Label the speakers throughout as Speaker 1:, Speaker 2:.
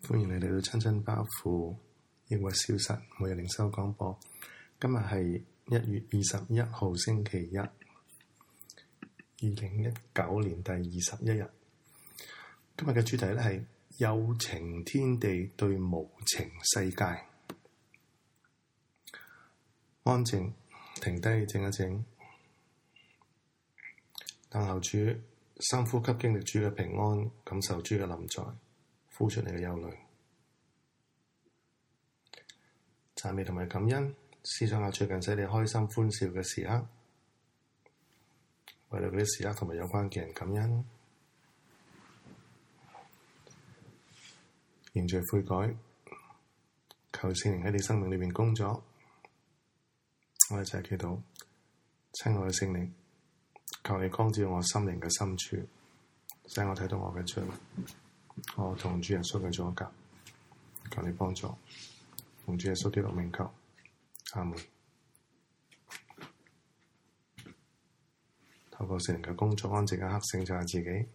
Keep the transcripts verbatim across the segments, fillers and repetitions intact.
Speaker 1: 歡迎你嚟到親親包袱抑鬱消失每日靈修廣播。今日係一月二十一號星期一，二零一九年第二十一日。今日嘅主題咧係有情天地對無情世界。安靜，停低，靜一靜，等候主，深呼吸，經歷主嘅平安，感受主嘅臨在，呼出你嘅憂慮。讚美同埋感恩，思想下最近使你開心歡笑嘅時刻，為咗嗰啲時刻同埋有關嘅人感恩，認罪悔改，求聖靈喺你生命裏面工作。我哋一齊祈禱，親愛嘅聖靈，求你光照我心靈嘅深處，使我睇到我嘅罪，我同主耶穌嘅阻隔，求你幫助，奉主耶穌基督名求，阿門。透過聖靈嘅工作，安靜嘅刻醒就係自己。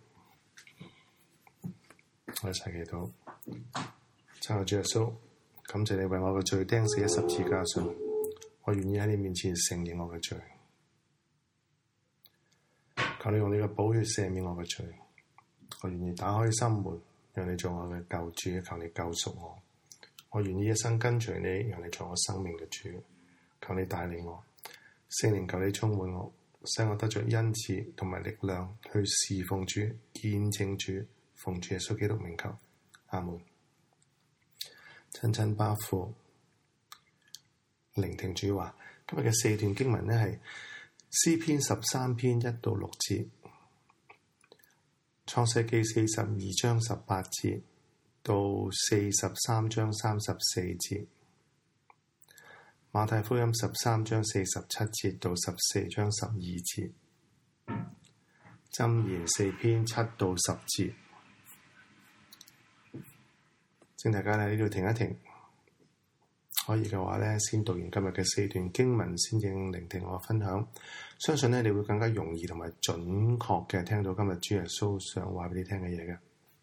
Speaker 1: 我一齊祈禱，親愛主耶穌，感謝你為我嘅罪釘死喺十字架上，我願意喺你面前承認我嘅罪，求你用你嘅寶血赦免我嘅罪，我願意打開心門，讓你做我嘅救主，求你救贖我。我願意一生跟隨你，讓你做我生命嘅主。求你帶領我，聖靈，求你充滿我，使我得着恩賜同埋力量去侍奉主、見證主。奉主耶穌基督名求，阿門。親親包袱，聆聽主話。今日嘅四段經文呢係詩篇十三篇一到六節，創世記四十二章十八節到四十三章三十四節，馬太福音十三章四十七節到十四章十二節，箴言四篇七到十節。請大家喺呢度停一停，可以嘅話呢，先讀完今日嘅四段經文，先正聆聽我分享。相信呢，你會更加容易同埋準確嘅聽到今日主耶穌想話俾你聽嘅嘢嘅。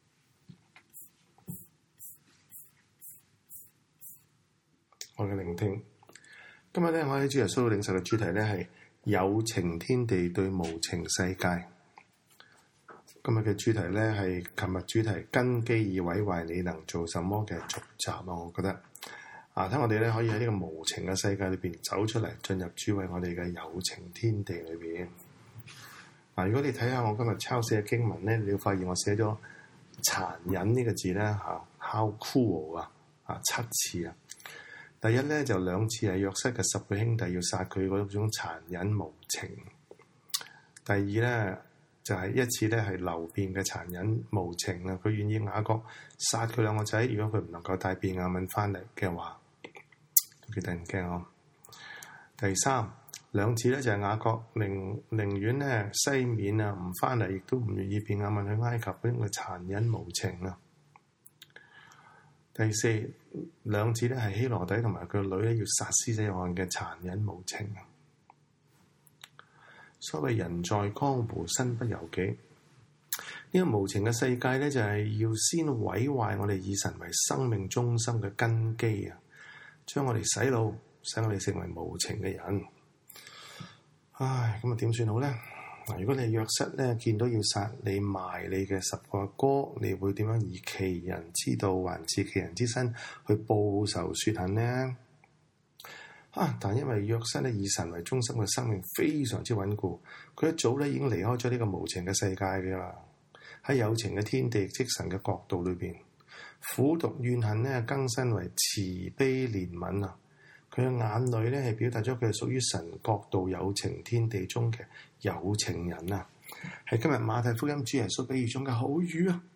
Speaker 1: 我嘅聆聽，今日咧，我喺主耶穌領受嘅主題咧係有情天地對無情世界。今日嘅主題咧係琴日主題根基已毀壞，你能做什麼嘅續集啊！我覺得啊，睇我哋咧可以喺呢個無情嘅世界裏邊走出嚟，進入主為我哋嘅有情天地裏邊。嗱、啊，如果你睇下我今日抄寫嘅經文咧，你會發現我寫咗殘忍呢個字咧嚇 how cruel 啊啊七次啊！第一咧就兩次係約瑟嘅十個兄弟要殺佢嗰種殘忍無情。第二咧就係、是、一次咧係流便嘅殘忍無情啊！佢願意雅各殺佢兩個仔，如果佢唔能夠帶便雅憫翻嚟嘅話，都幾得人驚啊！第三兩次咧就係、是、雅各寧寧願咧西面啊唔翻嚟，亦都唔願意便雅憫去埃及嗰種嘅殘忍無情啊！第四兩次咧係希羅底同埋佢個女咧要殺施洗約翰嘅殘忍無情啊！所謂人在江湖身不由己，呢、這個無情嘅世界咧就係、是、要先毀壞我哋以神為生命中心嘅根基啊！將我哋洗腦，使我哋成為無情嘅人。唉，咁啊點算好咧？嗱，如果你係約瑟咧，見到要殺你賣你嘅十個阿哥，你會點樣以其人之道還治其人之身去報仇雪恨呢？啊！但因為約瑟咧以神為中心嘅生命非常之穩固，佢一早咧已經離開咗呢個無情嘅世界嘅啦。喺有情嘅天地即神嘅國度裏邊，苦毒怨恨咧更新為慈悲憐憫啊！佢嘅眼淚咧係表達咗佢係屬於神國度有情天地中嘅有情人啊！係今日馬太福音主耶穌比喻中嘅好魚啊！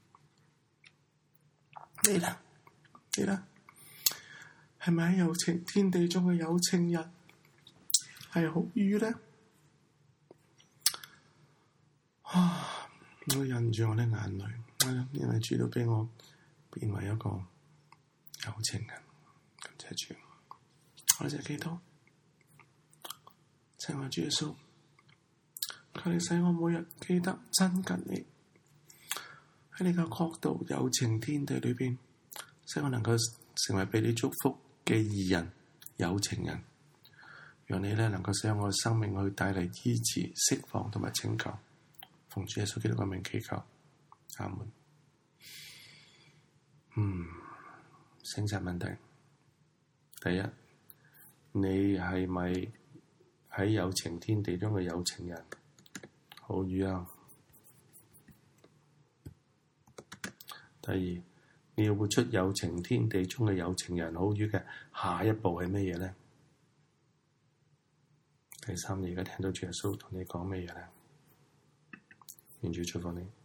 Speaker 1: 你啦，你啦。係咪喺有情天地中嘅有情人係好魚咧？啊！我忍住我啲眼淚，因為主都俾我變為一個有情人，感謝主。我就祈禱，親愛主耶穌，求你使我每日記得親近你，喺你嘅國度有情天地裏邊， 使我能夠成為被你祝福嘅義人、有情人，讓你咧能夠使用我嘅生命去帶嚟醫治、釋放同埋拯救。奉主耶穌基督嘅名祈求，阿門。嗯，選擇問題，第一，你係咪喺有情天地中嘅有情人？好與啊。第二，你要活出有情天地中嘅有情人好與嘅下一步係乜嘢咧？第三，你而家聽到主耶穌同你講乜嘢咧？願主祝福你。